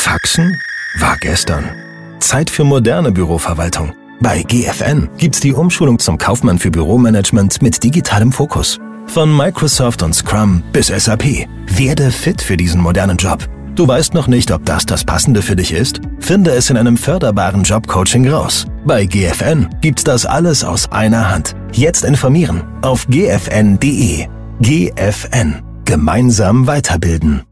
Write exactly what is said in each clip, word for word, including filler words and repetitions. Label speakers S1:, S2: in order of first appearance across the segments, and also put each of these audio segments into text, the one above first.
S1: Faxen war gestern. Zeit für moderne Büroverwaltung. Bei G F N gibt's die Umschulung zum Kaufmann für Büromanagement mit digitalem Fokus. Von Microsoft und Scrum bis S A P. Werde fit für diesen modernen Job. Du weißt noch nicht, ob das das Passende für dich ist? Finde es in einem förderbaren Jobcoaching raus. Bei G F N gibt's das alles aus einer Hand. Jetzt informieren auf g f n punkt d e. G F N. Gemeinsam weiterbilden.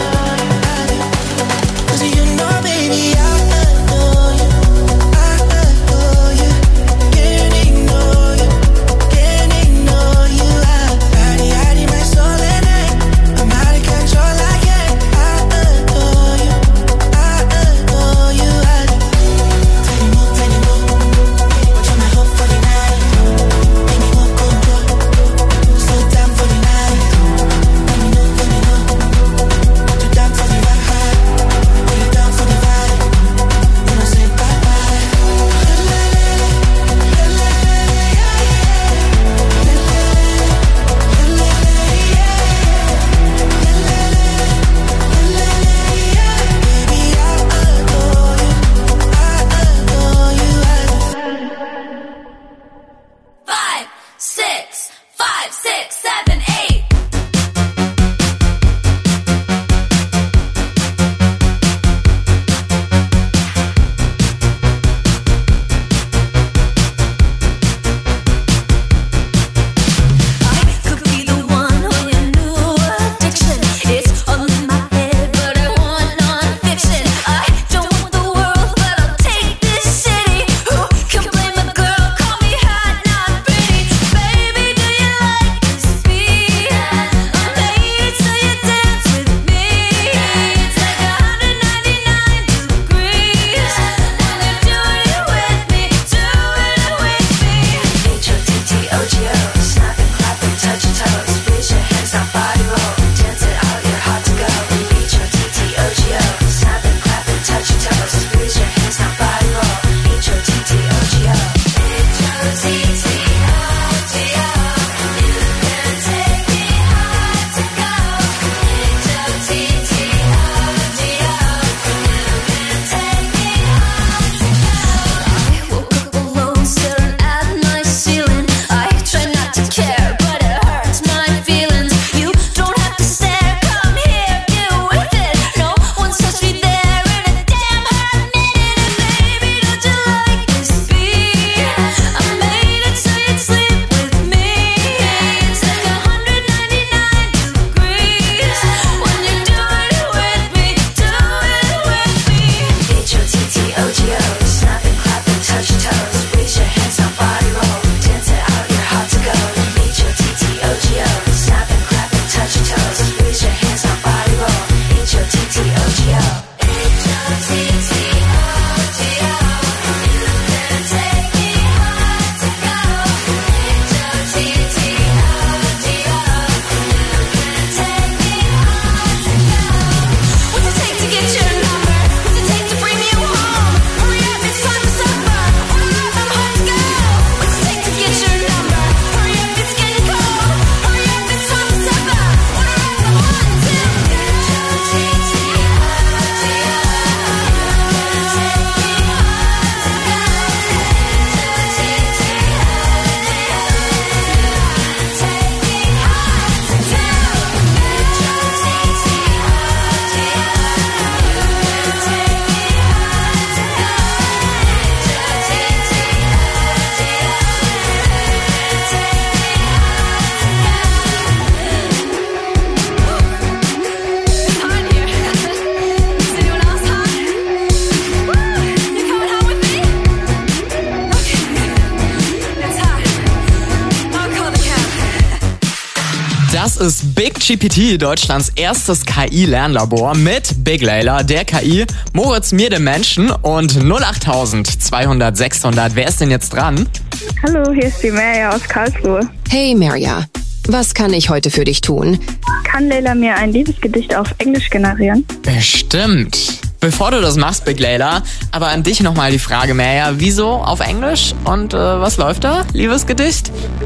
S2: Das ist Big G P T, Deutschlands erstes K I-Lernlabor mit Big Layla, der K I, Moritz, mir, dem Menschen und null acht zweihundert, sechshundert. Wer ist denn jetzt dran?
S3: Hallo, hier ist die Merja aus Karlsruhe.
S4: Hey Merja, was kann ich heute für dich tun?
S3: Kann Layla mir ein Liebesgedicht auf Englisch generieren?
S2: Bestimmt. Bevor du das machst, Big Layla, aber an dich nochmal die Frage, Merja, wieso auf Englisch und äh, was läuft da? Liebesgedicht?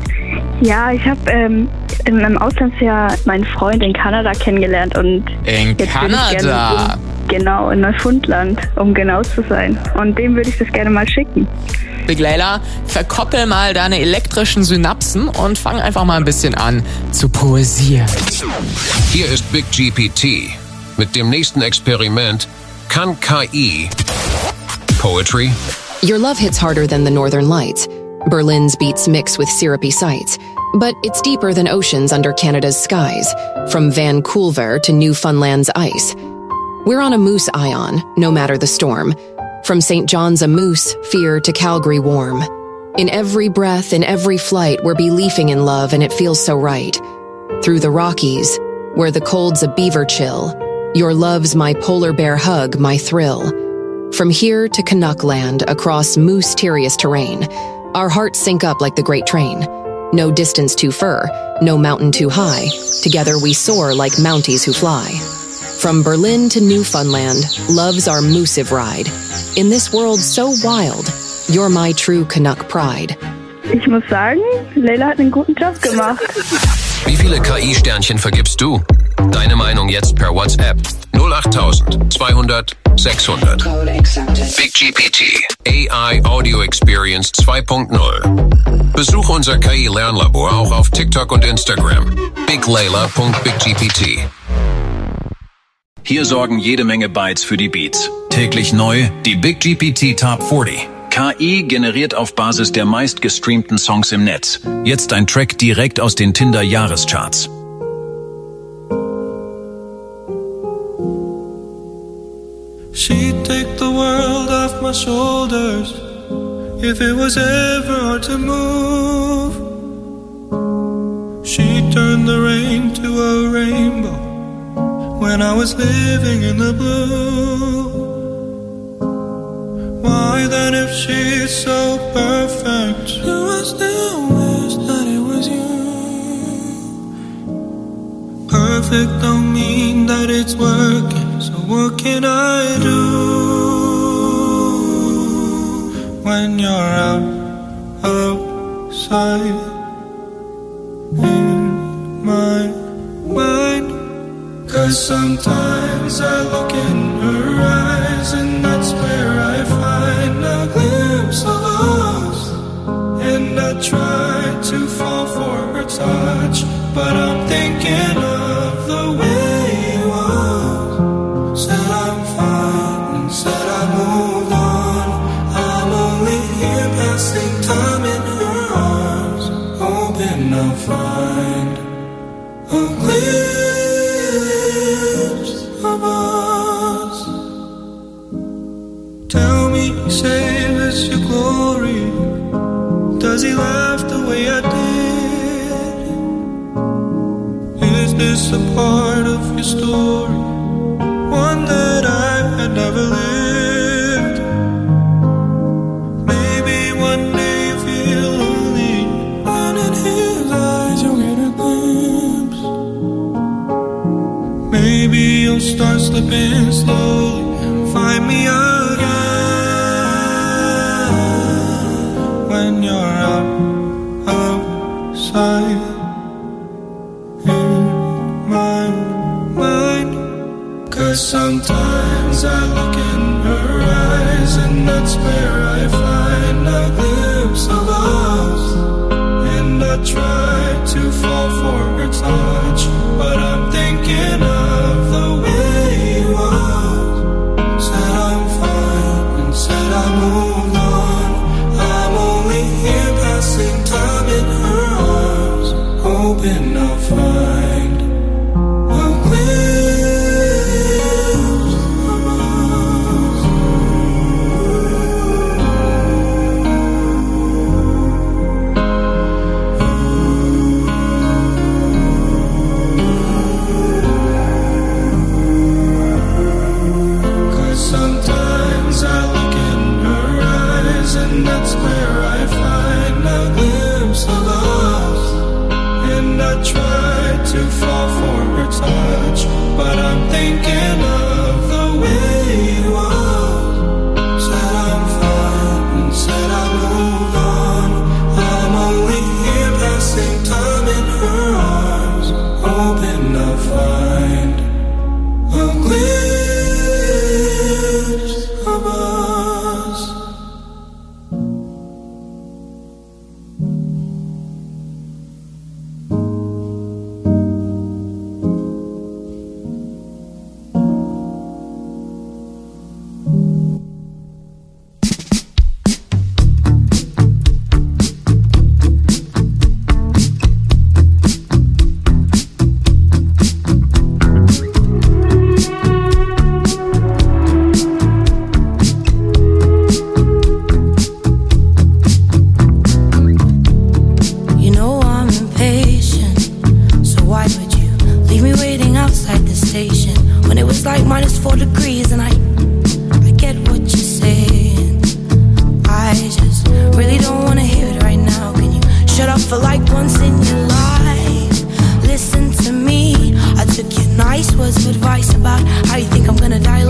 S3: Ja, ich habe ähm, in meinem Auslandsjahr meinen Freund in Kanada kennengelernt und
S2: in
S3: jetzt
S2: Kanada.
S3: Genau, in Neufundland, um genau zu sein. Und dem würde ich das gerne mal schicken.
S2: Big Layla, verkoppel mal deine elektrischen Synapsen und fang einfach mal ein bisschen an zu poesieren.
S5: Hier ist Big G P T. Mit dem nächsten Experiment kann K I Poetry.
S4: Your love hits harder than the northern lights. Berlin's beats mix with syrupy sights. But it's deeper than oceans under Canada's skies. From Vancouver to Newfoundland's ice. We're on a moose ion, no matter the storm. From Saint John's a moose, fear to Calgary warm. In every breath, in every flight, we're believing in love and it feels so right. Through the Rockies, where the cold's a beaver chill, your love's my polar bear hug, my thrill. From here to Canuckland, across moose-terious terrain, our hearts sync up like the Great Train. No distance too fur, no mountain too high. Together we soar like Mounties who fly. From Berlin to Newfoundland, love's our moosive ride. In this world so wild, you're my true Canuck pride.
S3: Ich muss sagen, Layla hat einen guten Job gemacht.
S5: Wie viele K I-Sternchen vergibst du? Deine Meinung jetzt per WhatsApp. null acht zweihundert sechshundert. Big G P T. A I Audio Experience zwei Punkt null. Besuche unser K I-Lernlabor auch auf TikTok und Instagram. big layla punkt big g p t.
S6: Hier sorgen jede Menge Bytes für die Beats. Täglich neu die Big G P T Top vierzig. K I generiert auf Basis der meistgestreamten Songs im Netz. Jetzt ein Track direkt aus den Tinder-Jahrescharts.
S7: She'd take the world off my shoulders if it was ever hard to move. She'd turn the rain to a rainbow when I was living in the blue. Why then, if she's so perfect, do I still wish that it was you? Perfect don't mean that it's working, so what can I do when you're out outside in my mind? 'Cause sometimes I look in her eyes and that's where I find a glimpse of us. And I try to fall for her touch, but I'm thinking of the way it was. Said I'm fine and said I moved on. I'm only here passing time in her arms, hoping I'll find a glimpse of us. Tell me, say this your glory? Does he laugh the way I did? Is this a part of your story, one that I had never lived? Maybe one day you feel lonely, and in his eyes you'll get a glimpse. Maybe you'll start slipping slowly and find me again when you're out outside in my mind. 'Cause sometimes I look in her eyes and that's where I find a glimpse of us. And I try to fall for her touch, but I'm thinking of the way it was. Said I'm fine and said I moved on. I'm only here passing time in her arms, hoping I'll find a glimpse of us.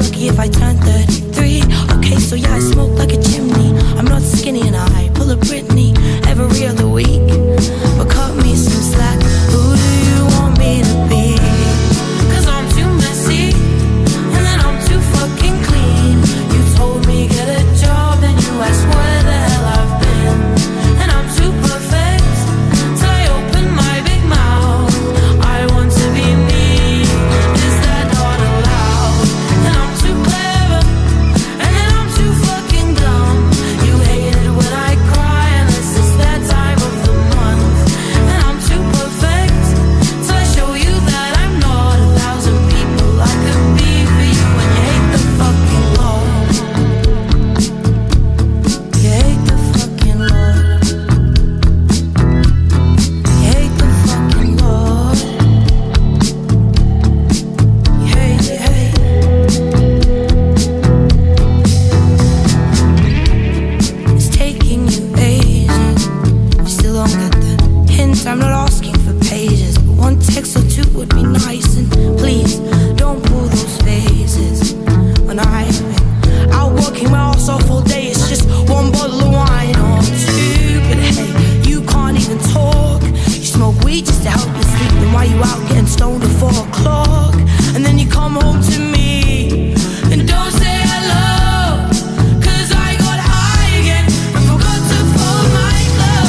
S8: lucky if I turn thirty-three. Okay, so yeah, I smoke like a chimney. I'm not skinny and I pull a Britney every other week. But cut me some slack. Who do you want me to be? Cause I'm too messy, and then I'm too fucking clean. You told me get a job, then you asked where the hell I've been. And I'm too perfect, till I open my big mouth. I want to be me, is that not allowed? And I'm too clever, and then I'm too fucking dumb. You hate it when I cry, and this is that time of the month. And I'm too perfect, till I show you that I'm not a thousand people I could be for you. And you hate the fucking law. You hate the fucking law. You hate the fucking law. You hate, you hate. It's taking you ages. You still don't get the hint. I'm not asking for pages, but one text or two would be nice. And please don't pull those phases. When I've been out working my ass off all day, it's just one bottle of wine or two. But hey, you can't even talk. You smoke weed just to help you sleep. Then why you out getting stoned at four o'clock? And then you come home to me and don't say hello. Cause I got high again and forgot to fold my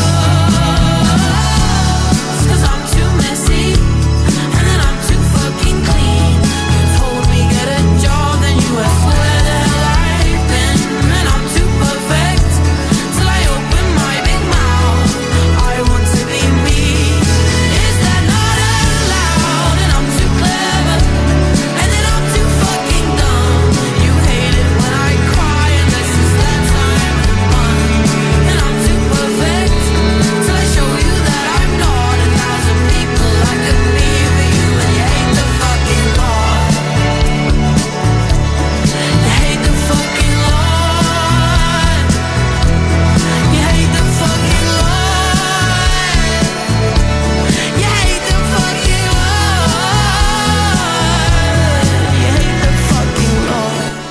S8: clothes. Cause I'm too messy, and then I'm too fucking clean. You told me get a job, then you asked where the hell I've been. And I'm too perfect, till I open my big mouth. I want to be me, is that not allowed? And I'm too clever, and then I'm too fucking dumb. You hate it when I cry, and this is that time of the month. And I'm too perfect, till I show you that I'm not a thousand people I could be for you. And you hate the fucking law. You hate the fucking law. You hate the fucking law. You hate the fucking law. You hate the fucking law.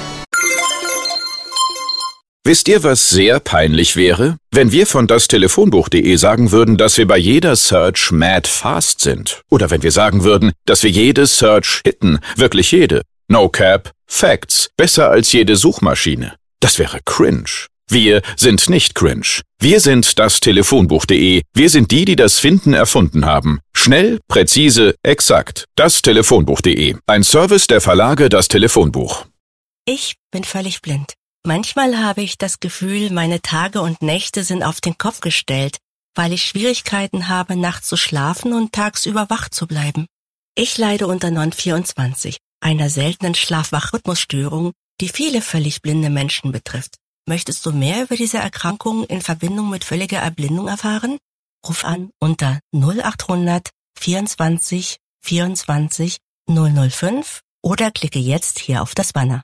S9: Wisst ihr, was sehr peinlich wäre? Wenn wir von dastelefonbuch punkt de sagen würden, dass wir bei jeder Search mad fast sind. Oder wenn wir sagen würden, dass wir jede Search hitten, wirklich jede. No cap, Facts, besser als jede Suchmaschine. Das wäre cringe. Wir sind nicht cringe. Wir sind dastelefonbuch punkt de. Wir sind die, die das Finden erfunden haben. Schnell, präzise, exakt. dastelefonbuch punkt de. Ein Service der Verlage Das Telefonbuch.
S8: Ich bin völlig blind. Manchmal habe ich das Gefühl, meine Tage und Nächte sind auf den Kopf gestellt, weil ich Schwierigkeiten habe, nachts zu schlafen und tagsüber wach zu bleiben. Ich leide unter N O N vierundzwanzig, einer seltenen Schlaf-Wach-Rhythmusstörung, die viele völlig blinde Menschen betrifft. Möchtest du mehr über diese Erkrankung in Verbindung mit völliger Erblindung erfahren? Ruf an unter null achthundert vierundzwanzig vierundzwanzig null null fünf oder klicke jetzt hier auf das Banner.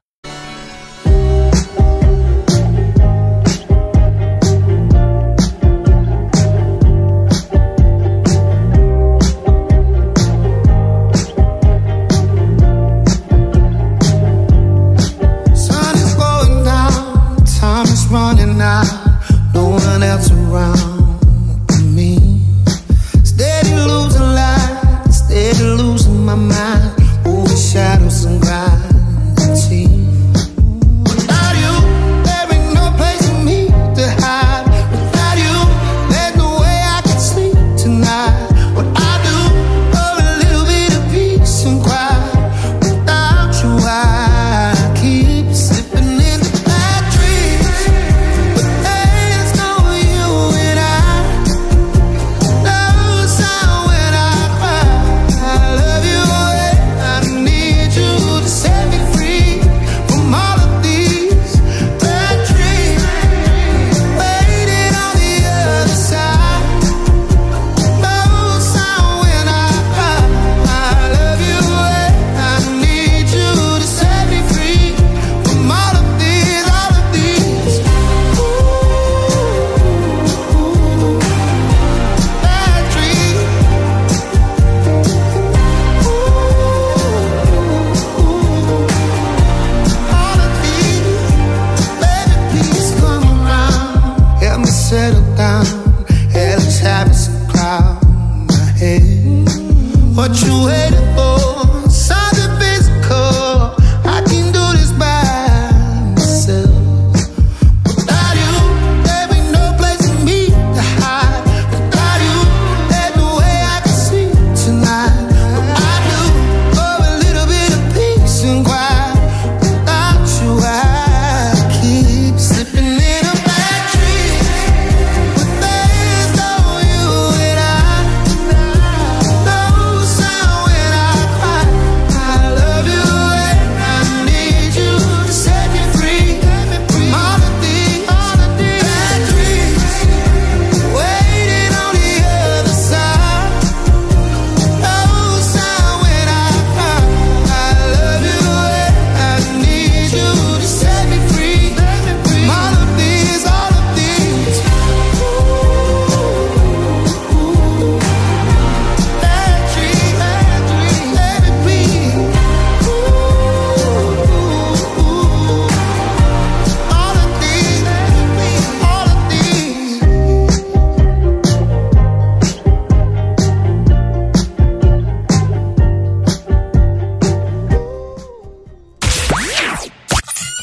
S7: Sun is going down, time is running out, no one else around me. Steady losing light, steady losing my mind, over shadows and gravity.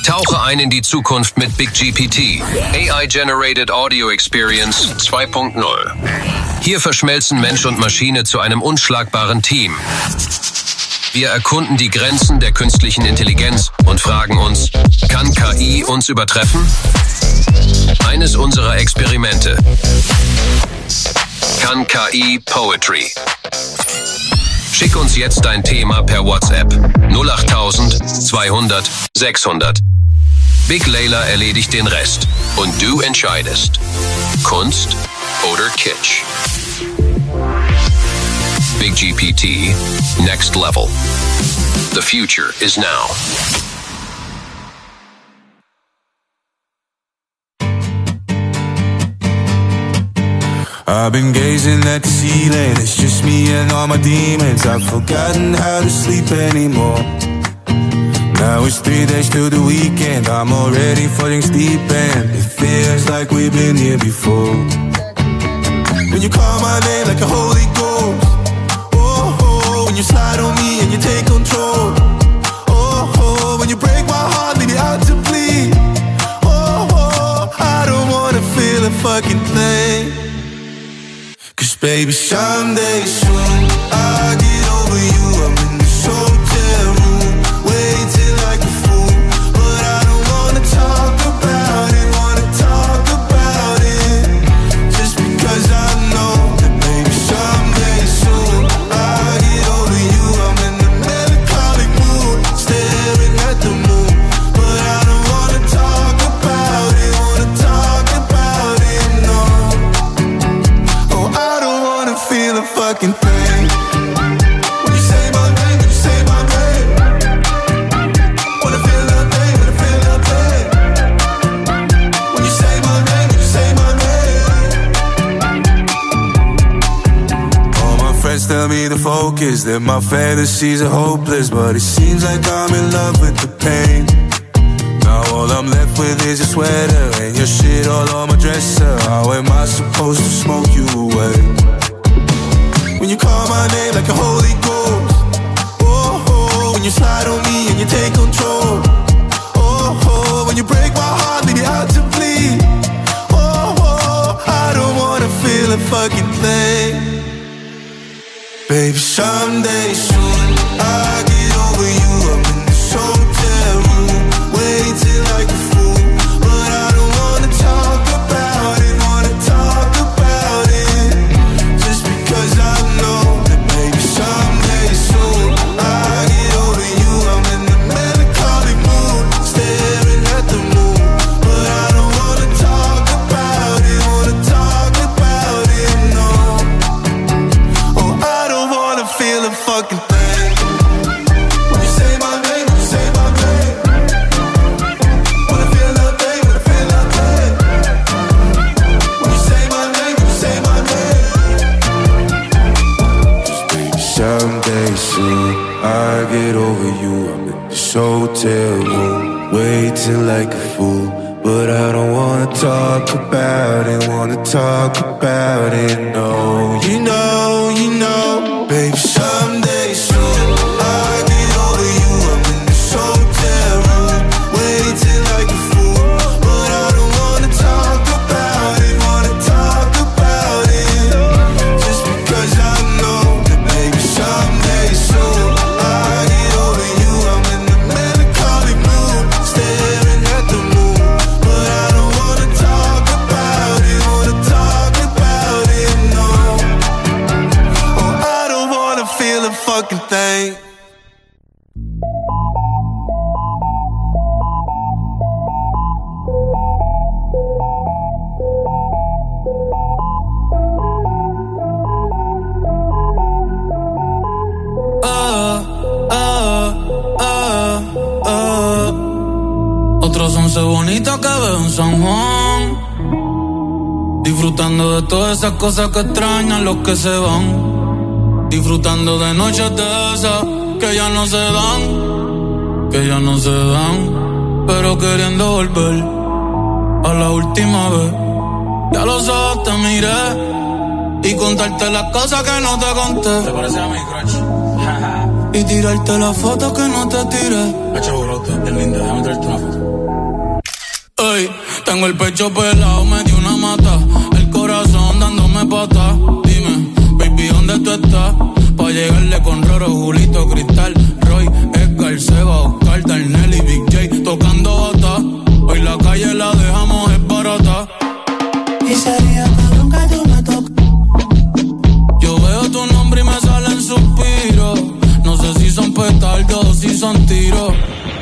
S5: Tauche ein in die Zukunft mit Big G P T. A I-Generated Audio Experience zwei Punkt null. Hier verschmelzen Mensch und Maschine zu einem unschlagbaren Team. Wir erkunden die Grenzen der künstlichen Intelligenz und fragen uns, kann K I uns übertreffen? Eines unserer Experimente. Kann K I Poetry? Schick uns jetzt dein Thema per WhatsApp null acht zweihundert sechshundert. Big Layla erledigt den Rest und du entscheidest. Kunst oder Kitsch? Big G P T, next level. The future is now.
S7: I've been gazing at the ceiling, it's just me and all my demons. I've forgotten how to sleep anymore. Now it's three days till the weekend, I'm already falling asleep and it feels like we've been here before. When you call my name like a Holy Ghost, oh, oh, when you slide on me and you take control, oh, oh, when you break my heart, leave me out to bleed, oh, oh, I don't wanna feel a fucking thing. Cause baby, someday soon I'll get over you. I'm in this hotel room, waiting like a fool, but I don't wanna talk about it, wanna talk about it, just because I know that maybe someday soon I'll get over you. I'm in the melancholic mood, staring at the moon, but I don't wanna talk about it, wanna talk about it, no. Oh, I don't wanna feel a fucking thing. When you say my name, when you say my name, wanna feel that pain, wanna feel that pain. When you say my name, when you say my name. All my friends tell me to focus, that my fantasies are hopeless, but it seems like I'm in love with the pain. Now all I'm left with is your sweater and your shit all on my dresser. How am I supposed to smoke you away? When you call my name like a Holy Ghost, oh, oh, when you slide on me and you take control, oh, oh, when you break my heart, leave me out to bleed, oh, oh, I don't wanna feel a fucking thing. Baby, someday soon I'll get over you. I'm in this hotel room, waiting like a fool, but I don't wanna talk about it, wanna talk about it, just because I know that maybe someday soon I'll get over you. I'm in the melancholic mood, staring at the moon, but I don't wanna talk about it, wanna talk about it, no. Oh, I don't wanna feel a fucking thing. When you say my name, when you say my name, wanna feel that pain, wanna feel that pain. When you say my name, when you say my name. Just baby, someday soon I'll get over you. I'm in this hotel room, waiting like a fool, but I don't wanna talk about it, wanna talk about it, no. You know, you know, baby, someday soon I'll get over you. I'm in this hotel room, waiting like a fool, but I don't wanna talk about it, wanna talk about it, just because I know that maybe someday soon I'll get over you. I'm in the melancholic mood, staring at the moon, but I don't wanna talk about it, wanna talk about it, no. Oh, I don't wanna feel a fucking thing.
S10: Ah, ah, ah, ah. Otros once bonitas que veo en San Juan, disfrutando de todas esas cosas que extrañan los que se van, disfrutando de noches de esas que ya no se dan, que ya no se dan, pero queriendo volver a la última vez. Ya los ojos te miré y contarte las cosas que no te conté. ¿Te parece a mi crush? Y tirarte las fotos que no te tiré. Hacho, bro, es linda, déjame traerte una foto. tengo el pecho pelado, me dio una mata, el corazón dándome pata. Dime, baby, ¿dónde tú estás? Pa' llegarle con Roro, Julito, Cristal, Roy, Edgar, Seba, Oscar, Darnell y Big J tocando bata. Hoy la calle la dejamos es barata.
S7: Y sería que nunca tú me tocas.
S10: Yo veo tu nombre y me salen suspiros. No sé si son petardos o si son tiros.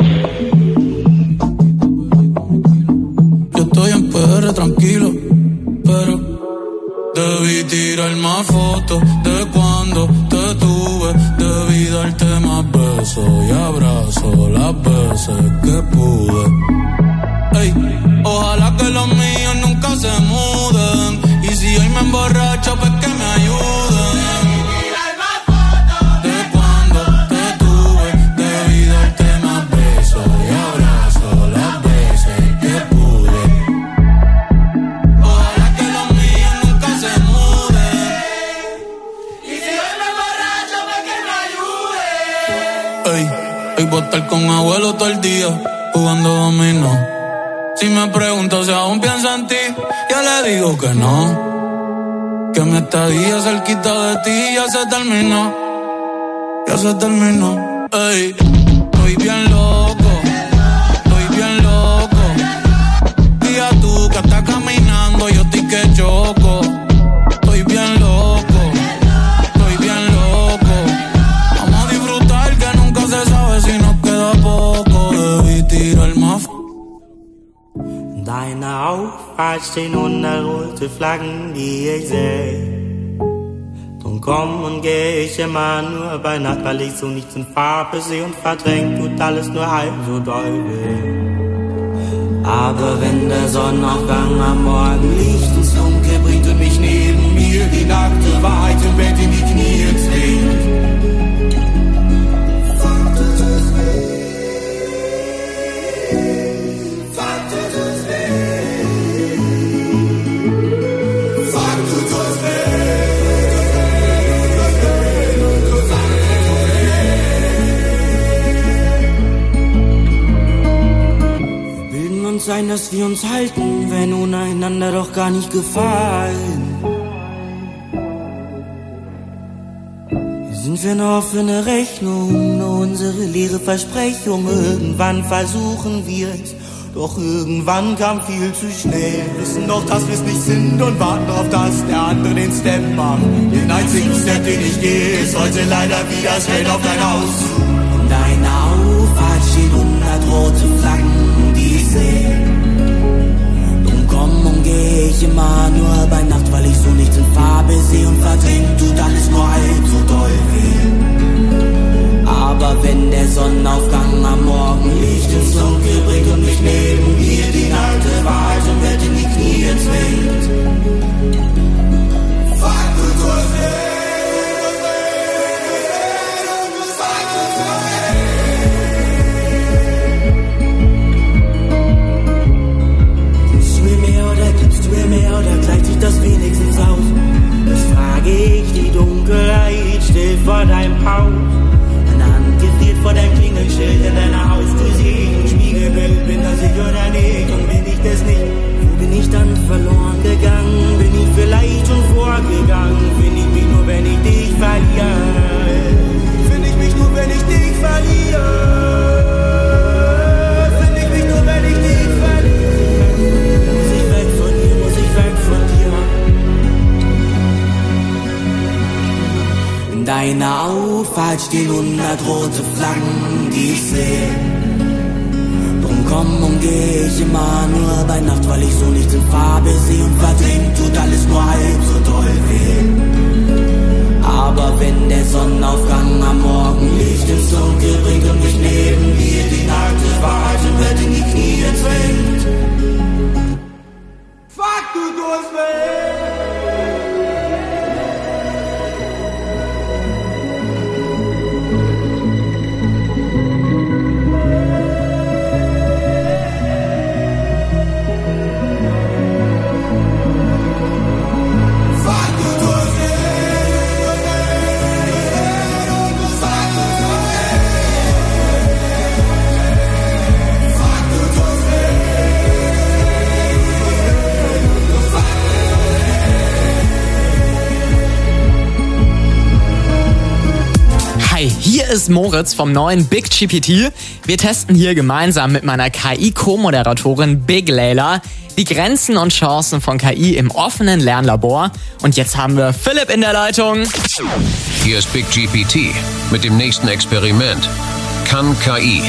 S10: Yo estoy en P R tranquilo, pero debí tirar más fotos de cuando te tuve. Debí darte más besos y abrazos las veces que pude. Ey, ojalá que los míos nunca se muden. Y si hoy me emborracho, pues que me ayuden. De cuando te tuve, debí darte más besos y abrazos las veces que pude. Ojalá que los míos nunca se muden. Y si hoy me emborracho, pues que me ayuden. Ey, hoy voy a estar con abuelo todo el día, jugando dominó. Si me pregunto si aún pienso en ti, yo le digo que no. Que mi estadía cerquita de ti ya se terminó. Ya se terminó. Ey, estoy bien loco. Estoy bien loco. Día tú que estás caminando, yo estoy que choco. Estoy bien loco. Estoy bien loco. Vamos a disfrutar que nunca se sabe si nos queda poco. Debí tirar más.
S11: Deine Auffahrt stehen hundert rote Flaggen, die ich seh. Drum komm und geh ich immer nur bei Nacht, weil ich so nichts in Farbe seh und verdrängt tut alles nur halb so doll weh. Aber wenn der Sonnenaufgang am Morgen Licht ins Dunkel bringt und mich neben mir die nackte Wahrheit im Bett in die Knie zwingt. Sein, dass wir uns halten, wenn ohne einander doch gar nicht gefallen. Sind wir nur offene Rechnung, nur unsere leere Versprechung. Irgendwann versuchen wir es, doch irgendwann kam viel zu schnell. Wissen doch, dass wir es nicht sind und warten darauf, dass der andere den Step macht. Den einzigen Step, den ich gehe, ist heute leider wieder straight auf dein Haus zu. In deiner Auffahrt stehen hundert rote Flaggen, die ich sehe. Drum komm und geh ich immer nur bei Nacht, weil ich so nichts in Farbe sehe und verdrängt tut alles nur halb so doll weh. Aber wenn der Sonnenaufgang am Morgen Licht ins Dunkel bringt und mich neben mir die nackte Wahrheit im Bett in die Knie zwingt. Fuck Kultur. Oder gleicht sich das wenigstens aus? Das frage ich, die Dunkelheit steht vor deinem Haus. Eine Hand gefriert vor deinem Klingelschild in deiner Haustür. Sieh ein Spiegelbild, bin das ich oder nicht? Und bin ich das nicht? Wo bin ich dann verloren gegangen? Bin ich vielleicht schon vorgegangen? Find ich mich nur, wenn ich dich verliere? Find ich mich nur, wenn ich dich verliere? In deiner Auffahrt stehen hundert rote Flaggen, die ich sehe. Drum komm und geh ich immer nur bei Nacht, weil ich so nichts in Farbe sehe und verdrängt tut alles nur halb so doll weh. Aber wenn der Sonnenaufgang am Morgen Licht ins Dunkel bringt und mich neben mir die nackte Wahrheit im Bett in die Knie zwingt. Fuck, du tust weh!
S7: Fuck
S2: Hier ist Moritz vom neuen Big G P T. Wir testen hier gemeinsam mit meiner K I-Co-Moderatorin Big Layla die Grenzen und Chancen von K I im offenen Lernlabor. Und jetzt haben wir Philipp in der Leitung.
S5: Hier ist Big G P T mit dem nächsten Experiment. Kann K I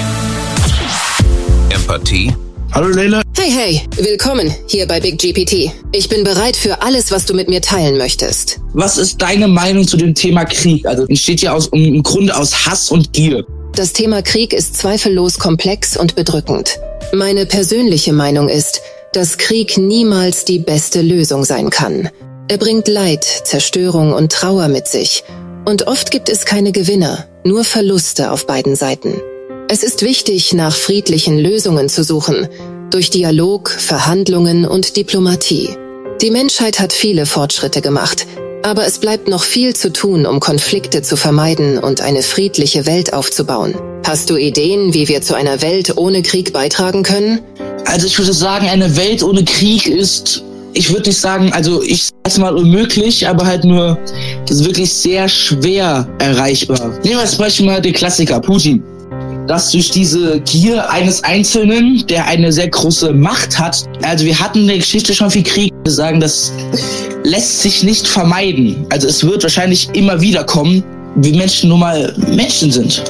S5: Empathie?
S12: Hallo Layla.
S4: Hey, hey, willkommen hier bei Big G P T. Ich bin bereit für alles, was du mit mir teilen möchtest.
S12: Was ist deine Meinung zu dem Thema Krieg? Also entsteht ja aus, im Grunde aus Hass und Gier.
S4: Das Thema Krieg ist zweifellos komplex und bedrückend. Meine persönliche Meinung ist, dass Krieg niemals die beste Lösung sein kann. Er bringt Leid, Zerstörung und Trauer mit sich. Und oft gibt es keine Gewinner, nur Verluste auf beiden Seiten. Es ist wichtig, nach friedlichen Lösungen zu suchen, durch Dialog, Verhandlungen und Diplomatie. Die Menschheit hat viele Fortschritte gemacht, aber es bleibt noch viel zu tun, um Konflikte zu vermeiden und eine friedliche Welt aufzubauen. Hast du Ideen, wie wir zu einer Welt ohne Krieg beitragen können?
S12: Also ich würde sagen, eine Welt ohne Krieg ist, ich würde nicht sagen, also ich sage es mal unmöglich, aber halt nur, das ist wirklich sehr schwer erreichbar. Nehmen wir als Beispiel mal den Klassiker, Putin. Dass durch diese Gier eines Einzelnen, der eine sehr große Macht hat, also wir hatten in der Geschichte schon viel Krieg, wir sagen, das lässt sich nicht vermeiden. Also es wird wahrscheinlich immer wieder kommen, wie Menschen nun mal Menschen sind.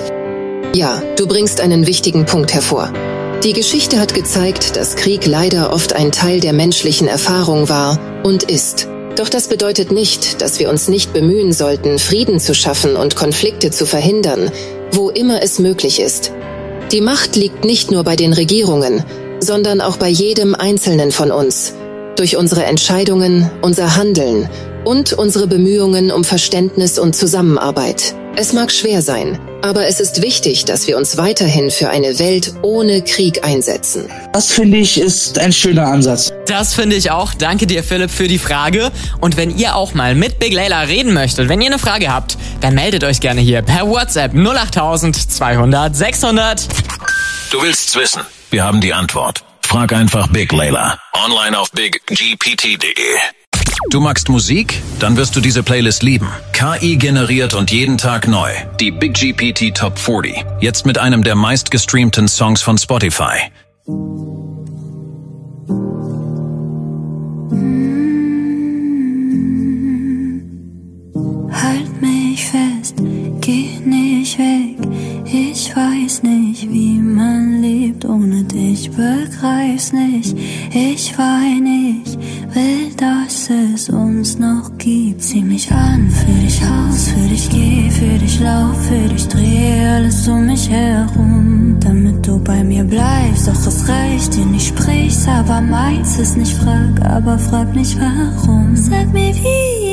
S4: Ja, du bringst einen wichtigen Punkt hervor. Die Geschichte hat gezeigt, dass Krieg leider oft ein Teil der menschlichen Erfahrung war und ist. Doch das bedeutet nicht, dass wir uns nicht bemühen sollten, Frieden zu schaffen und Konflikte zu verhindern, wo immer es möglich ist. Die Macht liegt nicht nur bei den Regierungen, sondern auch bei jedem Einzelnen von uns. Durch unsere Entscheidungen, unser Handeln und unsere Bemühungen um Verständnis und Zusammenarbeit. Es mag schwer sein, aber es ist wichtig, dass wir uns weiterhin für eine Welt ohne Krieg einsetzen.
S12: Das finde ich ist ein schöner Ansatz.
S2: Das finde ich auch. Danke dir, Philipp, für die Frage. Und wenn ihr auch mal mit Big Layla reden möchtet, wenn ihr eine Frage habt, dann meldet euch gerne hier per WhatsApp null acht zweihundert sechshundert.
S6: Du willst's wissen? Wir haben die Antwort. Frag einfach Big Layla. Online auf big g p t punkt d e. Du magst Musik? Dann wirst du diese Playlist lieben. K I generiert und jeden Tag neu. Die Big G P T Top vierzig. Jetzt mit einem der meistgestreamten Songs von Spotify.
S8: Halt mich fest, geh nicht weg. Ich weiß nicht, wie man lebt ohne dich, begreif's nicht. Ich weine, ich will, dass es uns noch gibt. Zieh mich an, für dich aus, für dich geh, für dich lauf, für dich dreh alles um mich herum, damit du bei mir bleibst. Doch es reicht dir nicht, sprich's, aber meins ist nicht. Frag, aber frag nicht warum. Sag mir wie.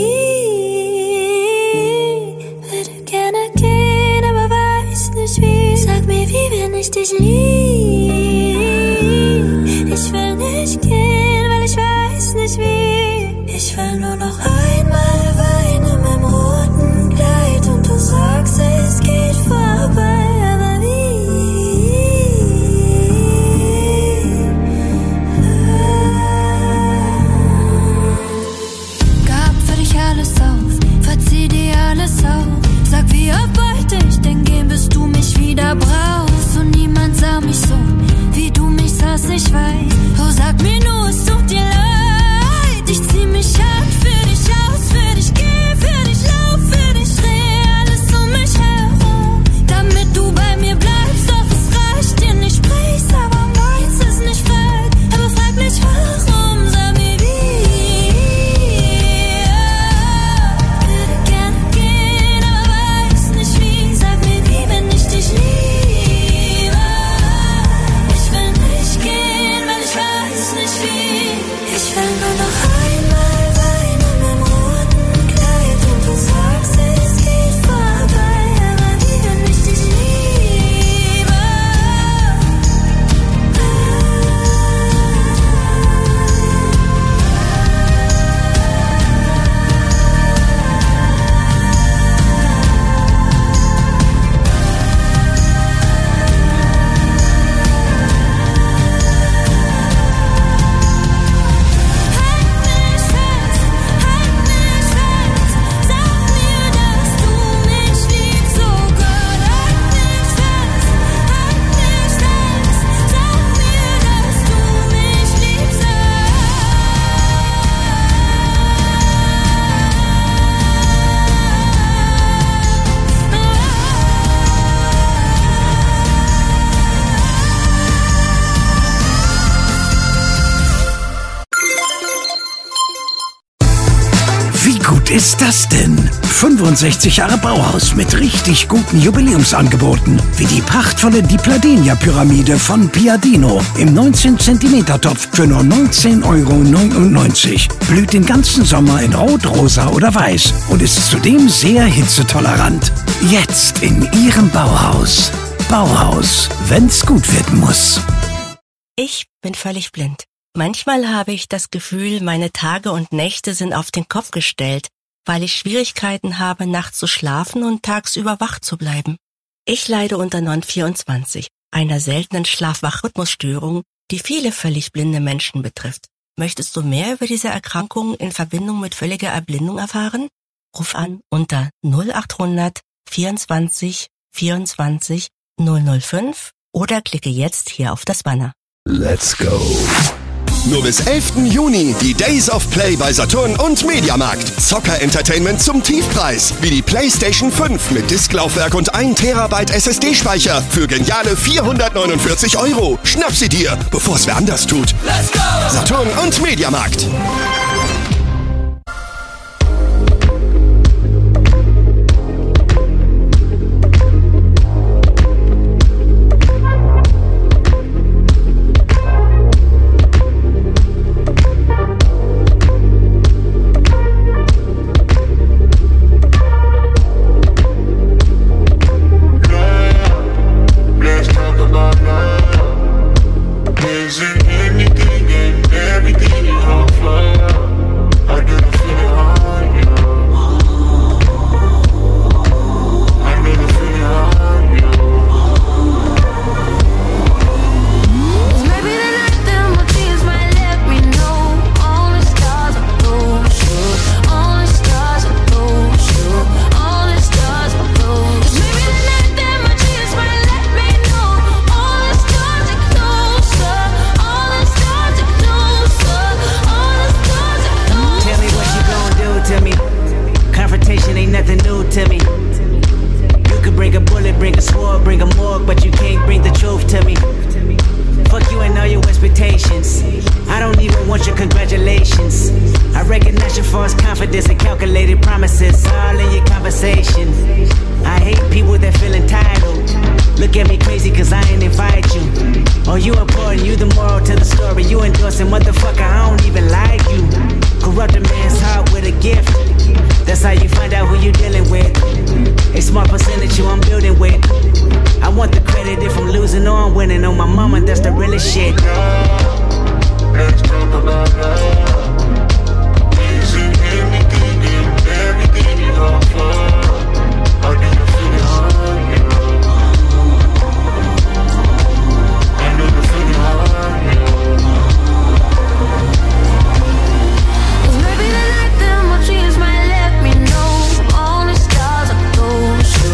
S8: Wie. Sag mir, wie, wenn ich dich lieb. Ich will nicht gehen, weil ich weiß nicht wie. Ich will nur noch einmal weinen in meinem roten Kleid und du sagst, es geht vorbei, aber wie? Gab für dich alles auf, verzieh dir alles auf. Sag, wie oft wollte ich denn gehen, bis du mich wieder brauchst. Und niemand sah mich so
S13: ist das denn? fünfundsechzig Jahre Bauhaus mit richtig guten Jubiläumsangeboten. Wie die prachtvolle Di Pladenia-Pyramide von Piadino im neunzehn Zentimeter Topf für nur neunzehn Euro neunundneunzig. Blüht den ganzen Sommer in Rot, Rosa oder Weiß und ist zudem sehr hitzetolerant. Jetzt in Ihrem Bauhaus. Bauhaus, wenn's gut werden muss.
S14: Ich bin völlig blind. Manchmal habe ich das Gefühl, meine Tage und Nächte sind auf den Kopf gestellt, weil ich Schwierigkeiten habe, nachts zu schlafen und tagsüber wach zu bleiben. Ich leide unter N O N vierundzwanzig, einer seltenen Schlaf-Wach-Rhythmusstörung, die viele völlig blinde Menschen betrifft. Möchtest du mehr über diese Erkrankung in Verbindung mit völliger Erblindung erfahren? Ruf an unter null achthundert vierundzwanzig vierundzwanzig null null fünf oder klicke jetzt hier auf das Banner.
S15: Let's go. Nur bis elften Juni die Days of Play bei Saturn und Mediamarkt. Zocker-Entertainment zum Tiefpreis. Wie die PlayStation fünf mit Disklaufwerk und ein Terabyte S S D-Speicher für geniale vierhundertneunundvierzig Euro. Schnapp sie dir, bevor es wer anders tut. Let's go! Saturn und Mediamarkt.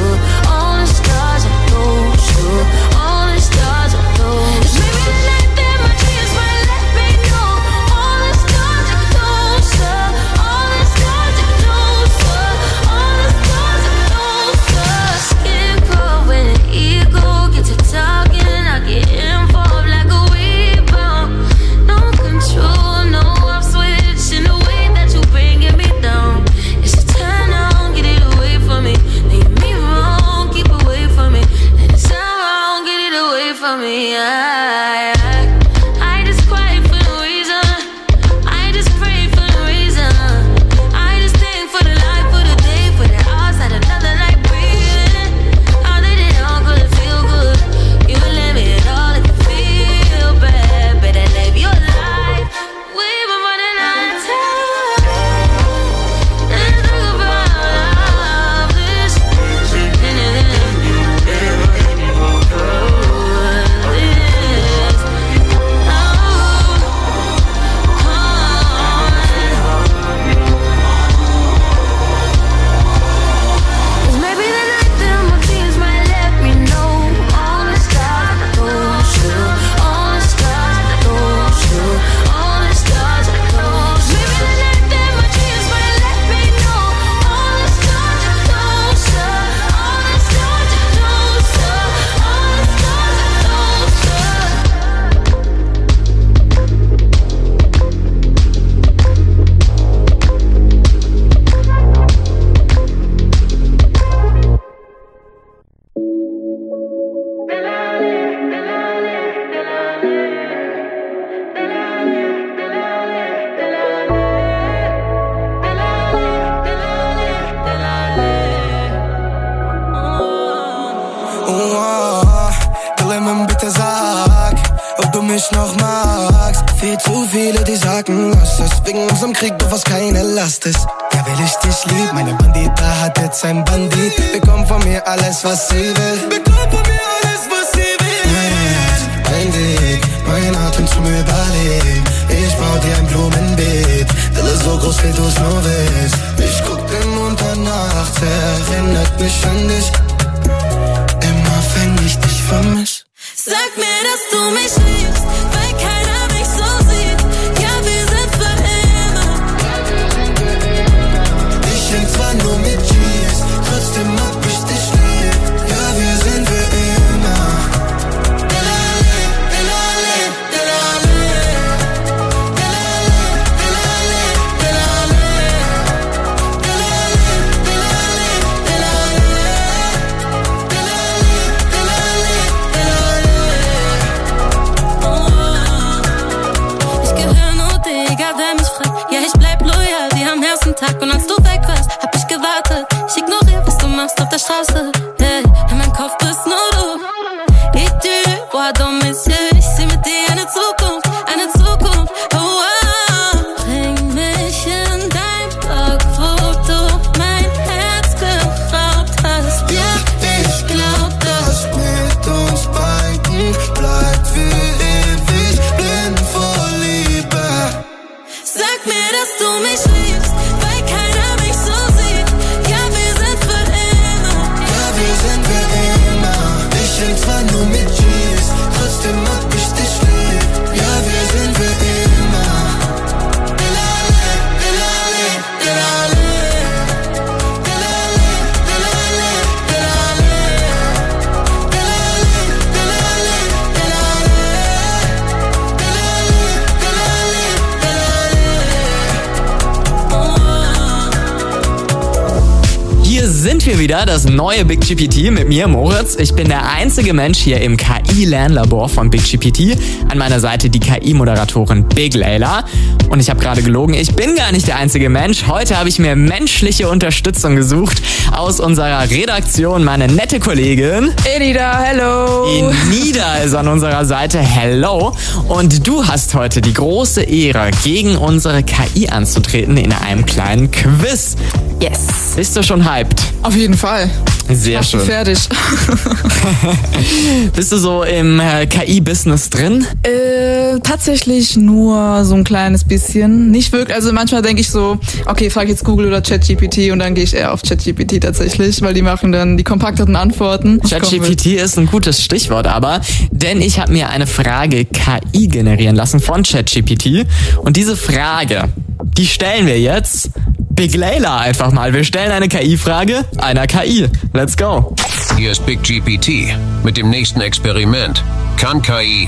S8: Maybe the night that
S16: du mich noch magst. Viel zu viele, die sagen, lass es wegen unserem Krieg, doch was keine Last ist. Ja, will ich dich lieb, meine Bandita hat jetzt ein Bandit. Bekommt von mir alles, was sie will. Bekommt von mir alles, was sie will. Mein Herz, mein Weg, mein Atem zum Überleben. Ich bau dir ein Blumenbeet, das ist so groß, wie du's nur willst. Ich guck den Mond an nachts, erinnert mich an dich. Immer wenn ich dich vermiss.
S8: Sag mir, dass du mich liebst, weil keiner mich so sieht. Ja, wir sind für immer.
S16: Ich häng zwar nur mit G's, trotzdem hab ich dich lieb. Ja, wir sind für immer. Delale, delale, delale. Delale, delale, delale. Delale, delale, delale. Delale, delale, delale.
S8: Ich gehör nur dir, egal wer mich fragt. Ja, ich bleib loyal wie am ersten Tag. Und als du weg warst, hab ich gewartet. Ich ignoriere, was du machst auf der Straße. Hey, in meinem Kopf bist nur du. Et tu vois dans mes yeux, ich seh mit dir eine Zukunft, eine Zukunft. Oh, oh. Bring mich in dein Block, wo du mein Herz geraubt hast. Ja, ich glaub,
S16: Das mit uns beiden bleibt für ewig blind vor Liebe.
S8: sag mir, dass du mich liebst, weil keiner mich so sieht. Ja, wir sind für immer.
S16: Ja, wir sind für immer. Ich häng zwar nur mit G's, trotzdem hab ich dich lieb. Ja, wir sind für immer. Delale, delale, delale. Delale, delale, delale. Delale, delale, delale. Delale, delale, delale.
S2: Hier sind wir wieder, das neue Big G P T mit mir, Moritz. Ich bin der einzige Mensch hier im K I-Lernlabor von Big G P T. An meiner Seite die K I-Moderatorin Big Layla. Und ich habe gerade gelogen, ich bin gar nicht der einzige Mensch. Heute habe ich mir menschliche Unterstützung gesucht aus unserer Redaktion. Meine nette Kollegin
S17: Enida, hello.
S2: Enida ist an unserer Seite. Hello. Und du hast heute die große Ehre, gegen unsere K I anzutreten in einem kleinen Quiz.
S17: Yes.
S2: Bist du schon hyped?
S17: Auf jeden Fall.
S2: Sehr schön.
S17: Fertig.
S2: Bist du so im äh, K I-Business drin?
S17: Äh, tatsächlich nur so ein kleines bisschen. Nicht wirklich, also manchmal denke ich so, okay, frag jetzt Google oder ChatGPT und dann gehe ich eher auf ChatGPT tatsächlich, weil die machen dann die kompakteren Antworten.
S2: ChatGPT ist ein gutes Stichwort, aber denn ich habe mir eine Frage K I generieren lassen von ChatGPT und diese Frage, die stellen wir jetzt Big Layla einfach mal. Wir stellen eine K I-Frage einer K I. Let's go.
S5: Hier ist Big G P T mit dem nächsten Experiment. Kann K I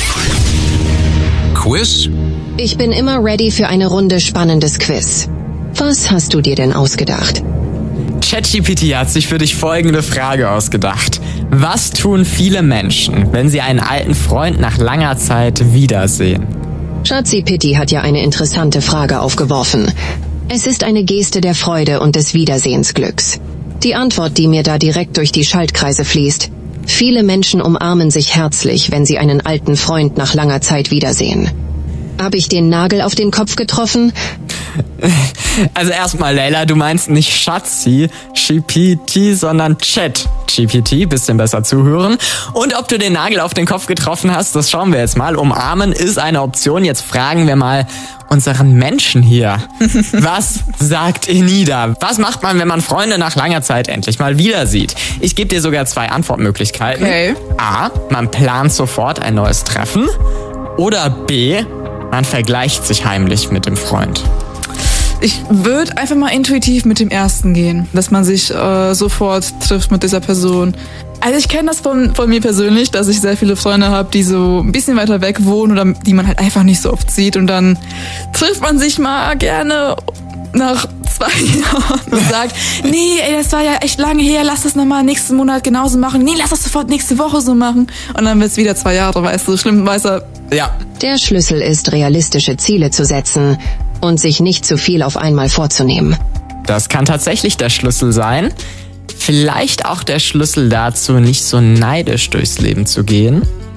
S5: Quiz?
S4: Ich bin immer ready für eine Runde spannendes Quiz. Was hast du dir denn ausgedacht?
S2: ChatGPT hat sich für dich folgende Frage ausgedacht. Was tun viele Menschen, wenn sie einen alten Freund nach langer Zeit wiedersehen?
S4: ChatGPT hat ja eine interessante Frage aufgeworfen. Es ist eine Geste der Freude und des Wiedersehensglücks. Die Antwort, die mir da direkt durch die Schaltkreise fließt: Viele Menschen umarmen sich herzlich, wenn sie einen alten Freund nach langer Zeit wiedersehen. Habe ich den Nagel auf den Kopf getroffen?
S2: Also erstmal, Layla, du meinst nicht Schatzi, G P T, sondern Chat-G P T. Bisschen besser zuhören. Und ob du den Nagel auf den Kopf getroffen hast, das schauen wir jetzt mal. Umarmen ist eine Option. Jetzt fragen wir mal unseren Menschen hier. Was sagt Enida? Was macht man, wenn man Freunde nach langer Zeit endlich mal wieder sieht? Ich gebe dir sogar zwei Antwortmöglichkeiten.
S17: Okay.
S2: A, man plant sofort ein neues Treffen. Oder B, man vergleicht sich heimlich mit dem Freund.
S17: Ich würde einfach mal intuitiv mit dem ersten gehen, dass man sich äh, sofort trifft mit dieser Person. Also ich kenne das von, von mir persönlich, dass ich sehr viele Freunde habe, die so ein bisschen weiter weg wohnen oder die man halt einfach nicht so oft sieht. Und dann trifft man sich mal gerne nach zwei Jahren und sagt, nee, ey, das war ja echt lange her, lass das nochmal nächsten Monat genauso machen. Nee, lass das sofort nächste Woche so machen. Und dann wird's wieder zwei Jahre, weißt du, schlimm, weißt du.
S2: Ja.
S4: Der Schlüssel ist, realistische Ziele zu setzen und sich nicht zu viel auf einmal vorzunehmen.
S2: Das kann tatsächlich der Schlüssel sein. Vielleicht auch der Schlüssel dazu, nicht so neidisch durchs Leben zu gehen.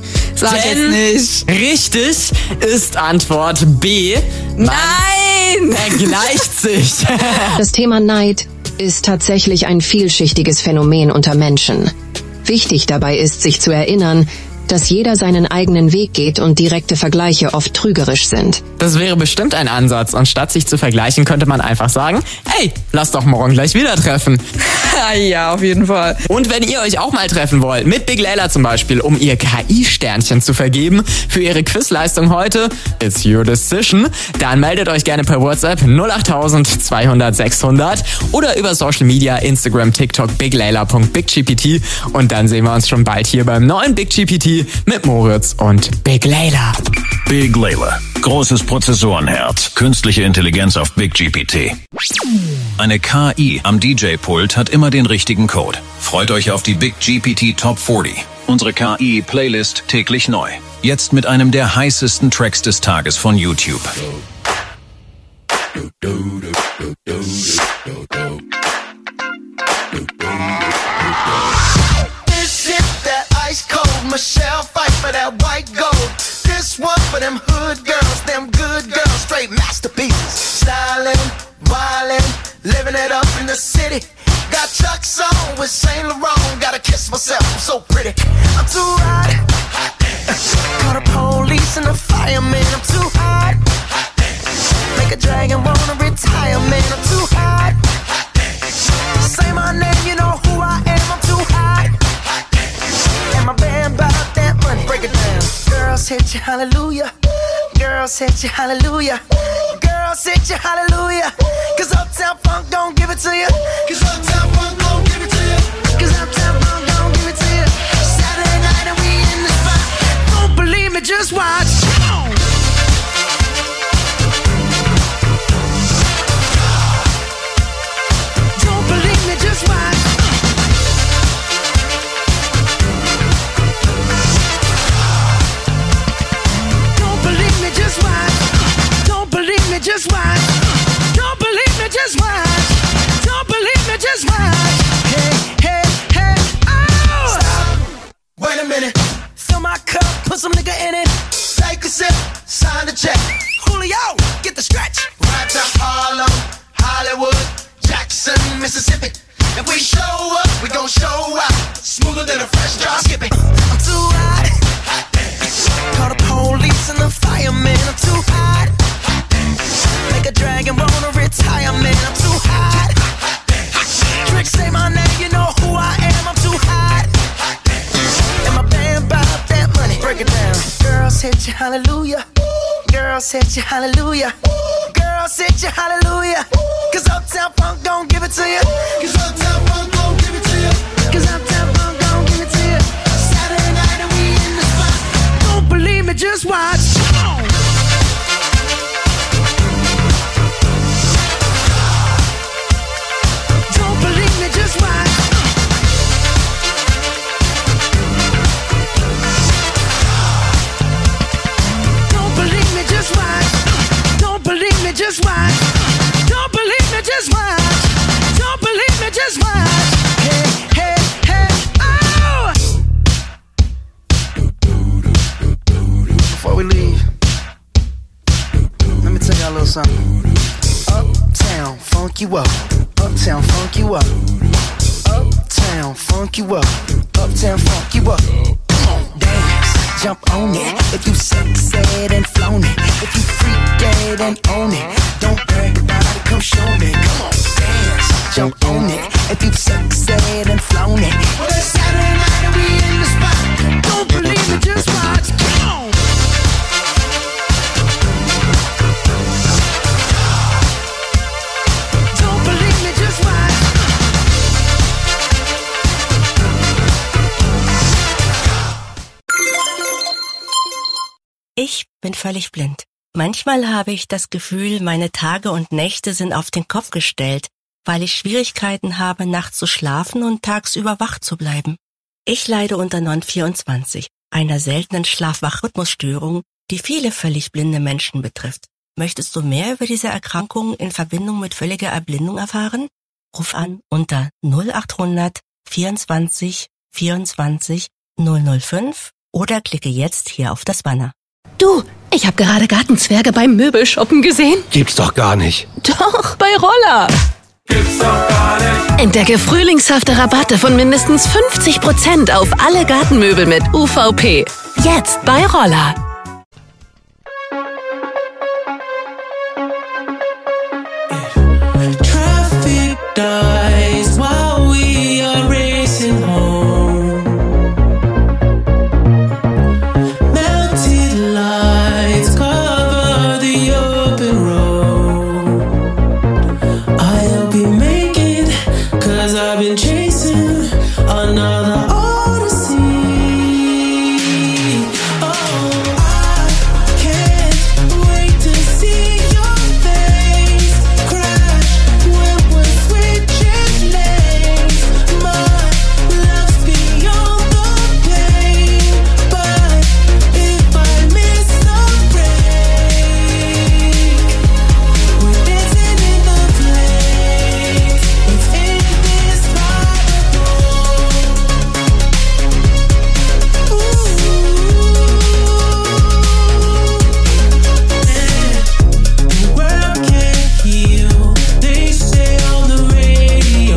S17: Sag
S2: Denn
S17: jetzt nicht.
S2: richtig ist Antwort B.
S17: Nein!
S2: Vergleicht sich.
S4: Das Thema Neid ist tatsächlich ein vielschichtiges Phänomen unter Menschen. Wichtig dabei ist, sich zu erinnern, dass jeder seinen eigenen Weg geht und direkte Vergleiche oft trügerisch sind.
S2: Das wäre bestimmt ein Ansatz und statt sich zu vergleichen, könnte man einfach sagen, hey, lass doch morgen gleich wieder treffen.
S17: Ja, auf jeden Fall.
S2: Und wenn ihr euch auch mal treffen wollt, mit Big Layla zum Beispiel, um ihr K I-Sternchen zu vergeben für ihre Quizleistung heute, it's your decision, dann meldet euch gerne per WhatsApp null acht zweihundert sechshundert oder über Social Media, Instagram, TikTok, biglayla punkt big g p t und dann sehen wir uns schon bald hier beim neuen Big G P T mit Moritz und Big Layla.
S6: Big Layla. Großes Prozessorenherz. Künstliche Intelligenz auf Big G P T. Eine K I am D J-Pult hat immer den richtigen Code. Freut euch auf die Big G P T Top vierzig. Unsere K I-Playlist täglich neu. Jetzt mit einem der heißesten Tracks des Tages von YouTube.
S18: Michelle fight for that white gold. This one for them hood girls, them good girls, straight masterpieces. Stylin', wildin', living it up in the city. Got Chuck's on with Saint Laurent. Gotta kiss myself, I'm so pretty. I'm too hot. Call the police and the fireman. I'm too hot. Make a dragon wanna retire, man. I'm too hot. Say my name, you know who I am. I'm too hot. And my band bought that money, break it down. Girls hit you, hallelujah. Girls hit you, hallelujah. Girls hit you, hallelujah. Cause Uptown Funk don't give it to you. Cause Uptown Funk don't give it to you. Cause Uptown Funk don't give it to you. Saturday night and we in the spot. Don't believe me, just watch. Don't believe me, just watch. Just watch. Don't believe me, just watch. Don't believe me, just watch. Hey, hey, hey, oh! Stop. Wait a minute. Fill my cup, put some nigga in it. Take a sip, sign the check. Julio, get the stretch. Right to Harlem, Hollywood, Jackson, Mississippi. If we show up, we gon' show out. Smoother than a fresh drop skipping. I'm too hot. Call the police and the fireman. I'm too hot. Make a dragon wanna retire, man. I'm too hot. Trick, say my name, you know who I am. I'm too hot. And my band bought that money. Break it down. Girls hit you, hallelujah. Girls hit you, hallelujah. Girls hit you, hallelujah. Cause Uptown Funk don't give it to you. Cause Uptown Funk don't give it to you. Cause Uptown Funk don't give it to you. Saturday night and we in the spot. Don't believe me, just watch. Just watch. Don't believe me, just watch. Don't believe me, just watch. Hey, hey, hey, oh! Before we leave, let me tell y'all a little something. Uptown, funk you up. Uptown, funk you up. Uptown, funk you up. Uptown, funk you up. Come on, dance, jump on it. If you sexed and flown it. If you freaked and own it. Don't brag about it, come show me. Come on, dance, jump on it. If you've sexed and flown it. Well, it's Saturday night and we in the spot. Don't believe me, just watch. Come on. Don't believe me, just watch.
S14: Ich bin völlig blind. Manchmal habe ich das Gefühl, meine Tage und Nächte sind auf den Kopf gestellt, weil ich Schwierigkeiten habe, nachts zu schlafen und tagsüber wach zu bleiben. Ich leide unter N O N vierundzwanzig, einer seltenen Schlaf-Wach-Rhythmusstörung, die viele völlig blinde Menschen betrifft. Möchtest du mehr über diese Erkrankung in Verbindung mit völliger Erblindung erfahren? Ruf an unter null acht hundert vierundzwanzig vierundzwanzig null null fünf oder klicke jetzt hier auf das Banner.
S19: Du, ich habe gerade Gartenzwerge beim Möbelshoppen gesehen.
S20: Gibt's doch gar nicht.
S19: Doch, bei Roller.
S18: Gibt's doch gar nicht.
S19: Entdecke frühlingshafte Rabatte von mindestens fünfzig Prozent auf alle Gartenmöbel mit U V P. Jetzt bei Roller.
S18: Traffic dies while we are racing home. Melted lights cover the open road. I'll be making, cause I've been chasing another odyssey. Oh, I can't wait to see your face crash when we're switching lanes. My love's beyond the pain, but if I miss the break, we're dancing in the flames. It's indescribable. The world can't heal, they say on the radio.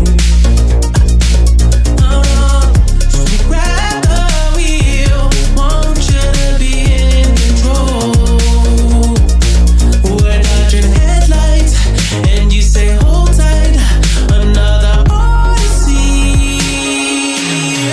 S18: Oh, so grab the wheel, want you to be in control. We're dodging headlights, and you say hold tight, another odyssey. Oh,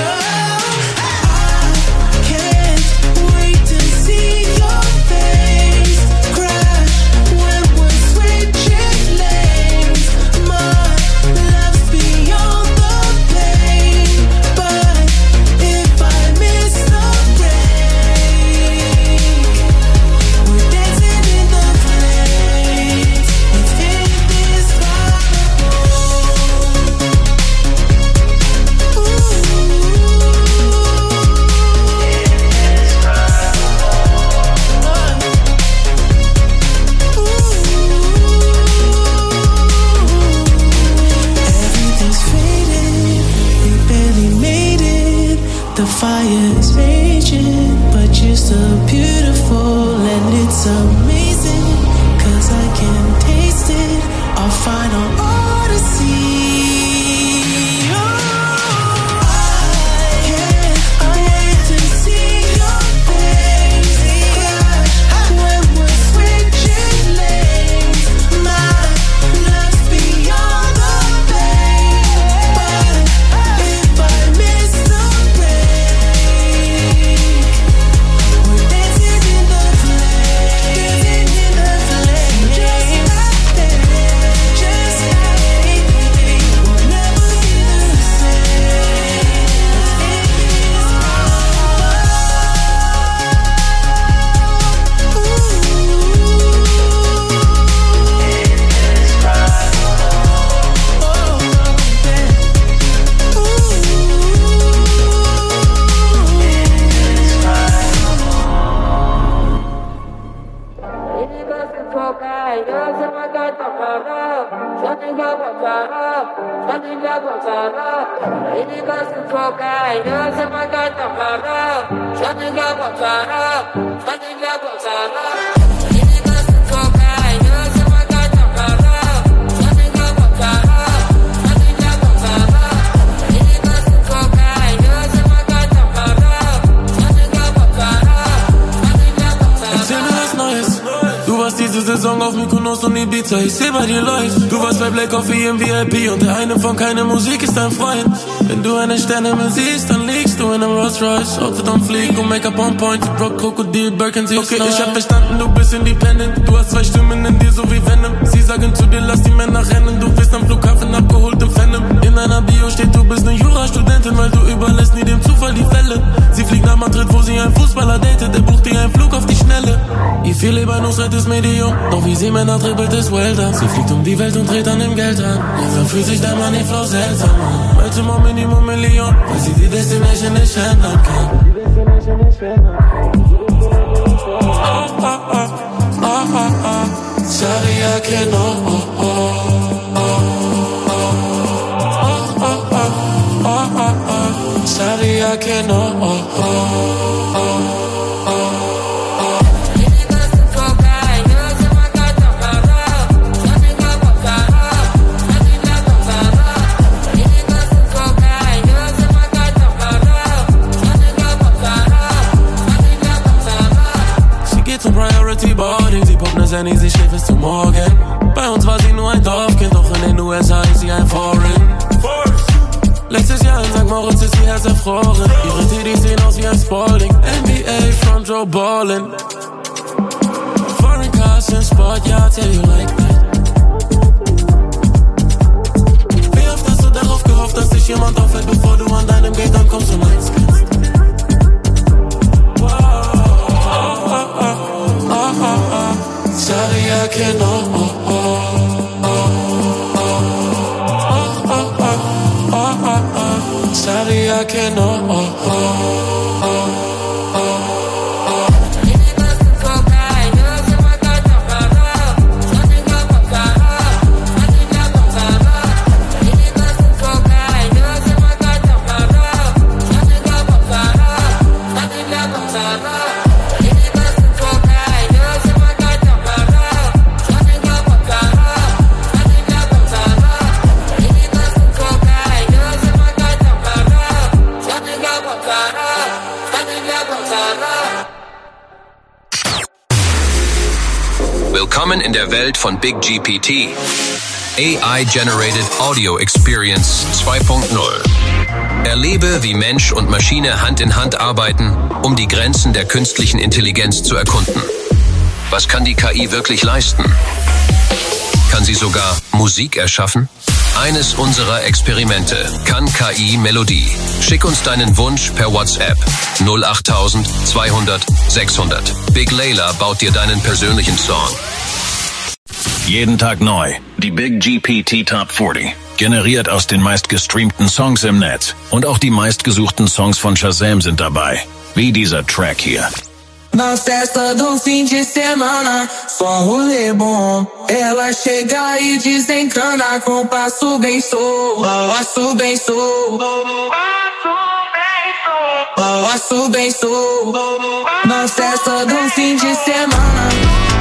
S18: I can't wait to see your face crash when we're switching lanes. My love's beyond the pain, but if I miss the break, we're dancing in the flames. It's Everything's faded, we barely made it. The fire's raging, but you're still beautiful, and it's amazing, cause I can taste it, our final odyssey. Oh, I can't wait to see your face crash when we're switching lanes. My love's beyond the pain, but if I miss the break, we're dancing in the flames, dancing in the flames, just like that, just like we'll never be the same.
S10: Erzähl mir was Neues. Du warst diese Saison auf Mykonos und Ibiza, ich seh bei dir läuft. Du warst bei Black Coffee im V I P und der eine von keine Musik ist dein Freund. Wenn du einen Sternenhimmel siehst, dann liegst du in einem Rolls Royce. Outfit am Fliegen und Make-up on point, du Brock, Krokodil, Birkin, sie okay, ich hab verstanden, du bist independent. Du hast zwei Stimmen in dir, so wie Venom. Sie sagen zu dir, lass die Männer rennen. Du bist am Flughafen abgeholt im Phantom. In deiner Bio steht, du bist eine Jurastudentin, weil du überlässt nie dem Zufall die Fälle. Sie fliegt nach Madrid, wo sie einen Fußballer datet. Der bucht ihr einen Flug auf die Schnelle. Ihr viel Lebanus ist Medium, doch wie sie Männer dribbelt, ist well done. Sie fliegt um die Welt und dreht an dem Geld an. Langsam fühlt sich dein Moneyflow seltsam an. Multimum, Minimum, Million, weil sie die Destination nicht ändern kann. Oh, oh, oh, oh, oh, oh. Sorry, I can't, oh, oh, oh, oh, oh, oh, oh, oh, oh, oh. Sorry, I can't, oh, oh, oh. geht zum Priority Boarding. Sie pumpt ne Sandy, sie schläft bis zum Morgen. Bei uns war sie nur ein Dorfkind, doch in den U S A ist sie ein Foreign. Letztes Jahr in Sankt Moritz ist ihr Herz erfroren. Ihre Titties sehen aus wie ein Spalding. N B A from Joe Ballin'. Foreign cars in Sport, yeah, I tell you like that. Wie oft hast du darauf gehofft, dass dich jemand auffällt, bevor du an deinem Gate ankommst und eins kannst? Wow. Oh, oh, oh, oh, oh, oh. Sorry, I can't, oh, oh, oh, oh, oh, oh, oh, oh, oh. Sorry, I can't, oh, oh, oh, oh, oh.
S5: Willkommen in der Welt von Big G P T. A I-Generated Audio Experience zwei Punkt null. Erlebe, wie Mensch und Maschine Hand in Hand arbeiten, um die Grenzen der künstlichen Intelligenz zu erkunden. Was kann die K I wirklich leisten? Kann sie sogar Musik erschaffen? Eines unserer Experimente kann K I Melodie. Schick uns deinen Wunsch per WhatsApp null acht zweihundert sechshundert. Big Layla baut dir deinen persönlichen Song.
S6: Jeden Tag neu. Die Big G P T Top vierzig. Generiert aus den meistgestreamten Songs im Netz. Und auch die meistgesuchten Songs von Shazam sind dabei. Wie dieser Track hier.
S18: Na festa do fim de semana, só um rolê bom. Ela chega e desencana com passo bem sou, passo bem sou, passo bem sou. Na festa do fim de semana.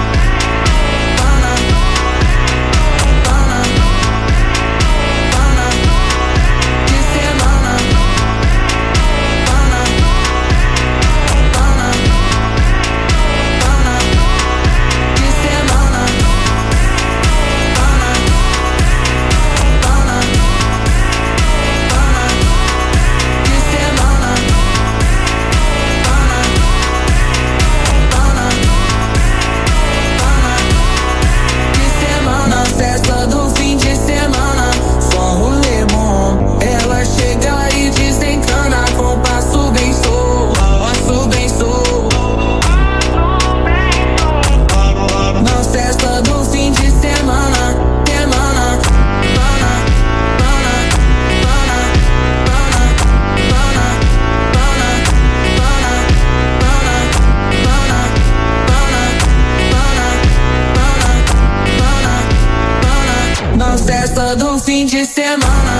S18: Festa do fim de semana.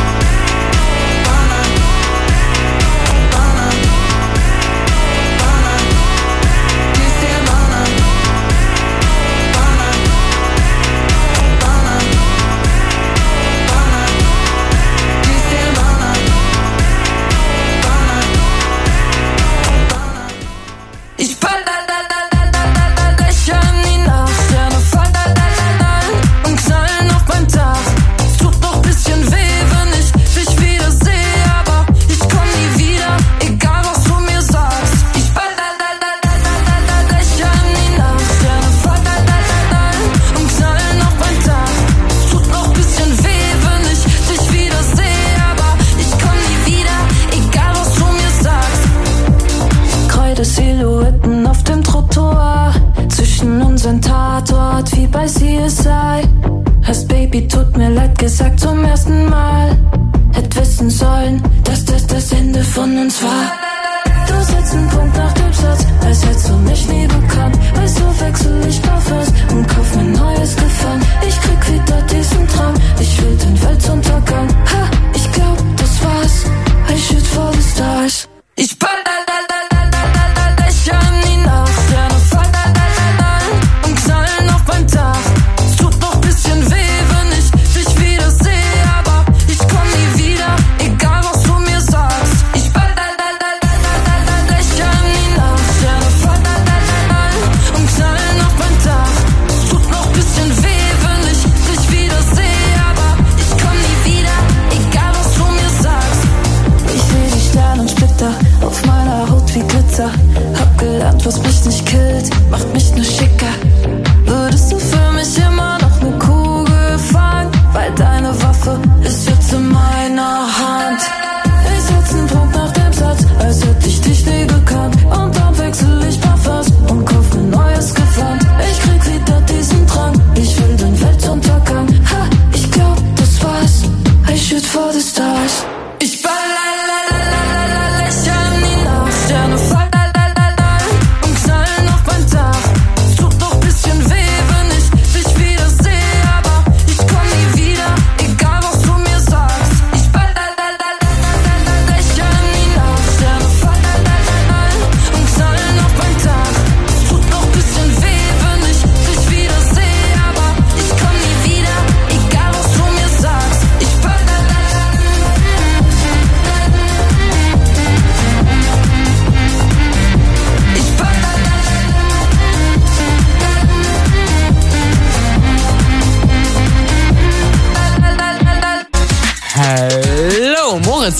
S18: Silhouetten auf dem Trottoir, zwischen unseren Tatort wie bei C S I. Hast Baby, tut mir leid gesagt zum ersten Mal. Hätt wissen sollen, dass das das Ende von uns war. Du setzt einen Punkt nach dem Satz, als hättest du mich nie bekannt. Weißt du, wechsel ich Parfums und kauf mir neues Gefallen. Ich krieg wieder diesen Traum, ich will den Weltuntergang. Ha, ich glaub, das war's, I shoot for the stars. Ich ball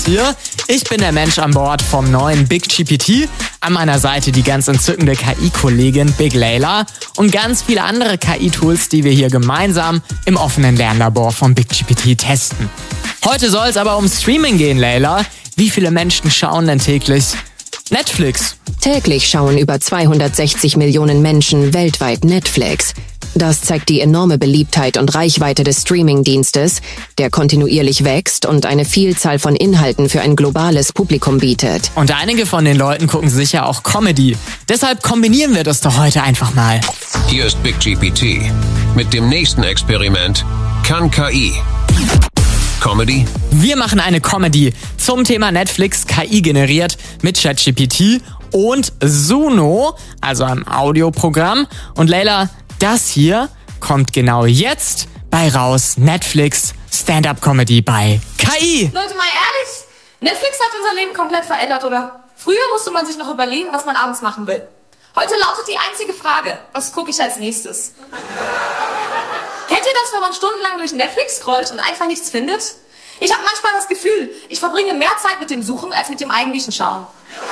S2: Moritz hier. Ich bin der Mensch an Bord vom neuen Big G P T. An meiner Seite die ganz entzückende K I-Kollegin Big Layla und ganz viele andere K I-Tools, die wir hier gemeinsam im offenen Lernlabor vom Big G P T testen. Heute soll es aber um Streaming gehen, Layla. Wie viele Menschen schauen denn täglich Netflix?
S4: Täglich schauen über zweihundertsechzig Millionen Menschen weltweit Netflix. Das zeigt die enorme Beliebtheit und Reichweite des Streaming-Dienstes, der kontinuierlich wächst und eine Vielzahl von Inhalten für ein globales Publikum bietet.
S2: Und einige von den Leuten gucken sicher auch Comedy. Deshalb kombinieren wir das doch heute einfach mal.
S5: Hier ist Big G P T. Mit dem nächsten Experiment kann K I Comedy?
S2: Wir machen eine Comedy zum Thema Netflix, K I generiert mit ChatGPT und Suno, also einem Audioprogramm. Und Layla, das hier kommt genau jetzt bei raus. Netflix Stand-Up-Comedy bei K I.
S20: Leute, mal ehrlich, Netflix hat unser Leben komplett verändert, oder? Früher musste man sich noch überlegen, was man abends machen will. Heute lautet die einzige Frage, was gucke ich als nächstes? Kennt ihr das, wenn man stundenlang durch Netflix scrollt und einfach nichts findet? Ich habe manchmal das Gefühl, ich verbringe mehr Zeit mit dem Suchen als mit dem eigentlichen Schauen.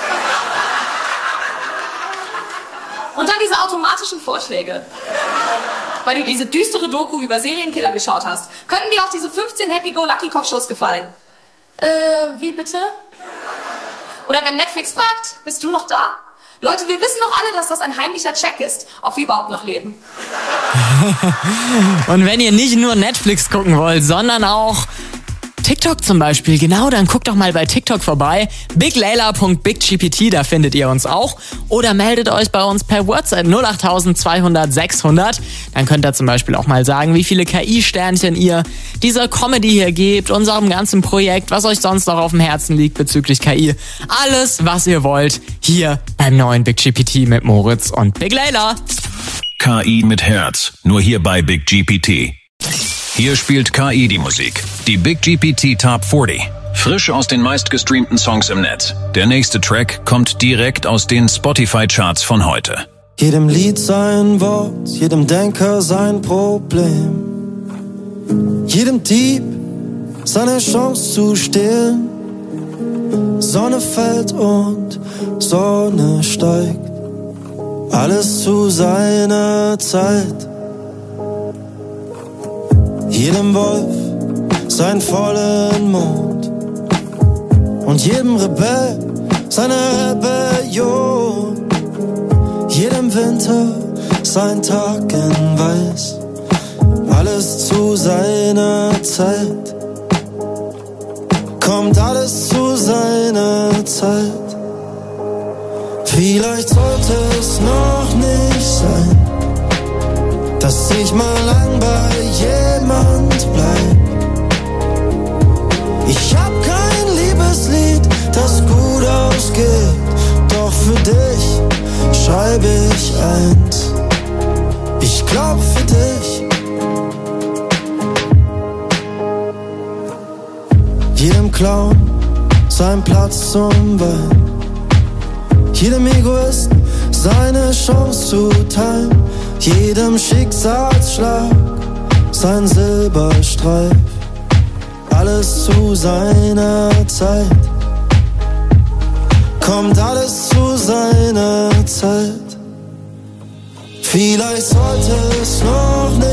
S20: Und dann diese automatischen Vorschläge. Weil du diese düstere Doku über Serienkiller geschaut hast, könnten dir auch diese fünfzehn Happy-Go-Lucky-Kochshows gefallen. Äh, wie bitte? Oder wenn Netflix fragt, bist du noch da? Leute, wir wissen doch alle, dass das ein heimlicher Check ist, ob wir überhaupt noch leben.
S2: Und wenn ihr nicht nur Netflix gucken wollt, sondern auch TikTok zum Beispiel, genau, dann guckt doch mal bei TikTok vorbei. big layla punkt big g p t, da findet ihr uns auch. Oder meldet euch bei uns per WhatsApp null acht zweihundert sechshundert. Dann könnt ihr zum Beispiel auch mal sagen, wie viele K I-Sternchen ihr dieser Comedy hier gebt, unserem ganzen Projekt, was euch sonst noch auf dem Herzen liegt bezüglich K I. Alles, was ihr wollt, hier beim neuen Big G P T mit Moritz und Big Layla.
S6: K I mit Herz, nur hier bei Big G P T. Hier spielt K I die Musik. Die Big G P T Top vierzig. Frisch aus den meistgestreamten Songs im Netz. Der nächste Track kommt direkt aus den Spotify-Charts von heute.
S16: Jedem Lied sein Wort, jedem Denker sein Problem. Jedem Dieb seine Chance zu stehlen. Sonne fällt und Sonne steigt. Alles zu seiner Zeit. Jedem Wolf sein vollen Mond und jedem Rebell seine Rebellion. Jedem Winter sein Tag in Weiß. Alles zu seiner Zeit. Kommt alles zu seiner Zeit. Vielleicht sollte es noch nicht sein, dass ich mal lang bei jemand bleib. Ich hab kein Liebeslied, das gut ausgeht, doch für dich schreibe ich eins. Ich glaub für dich. Jedem Clown sein Platz zum Wein. Jedem Egoist seine Chance zu teilen. Jedem Schicksalsschlag sein Silberstreif. Alles zu seiner Zeit. Kommt alles zu seiner Zeit. Vielleicht sollte es noch nicht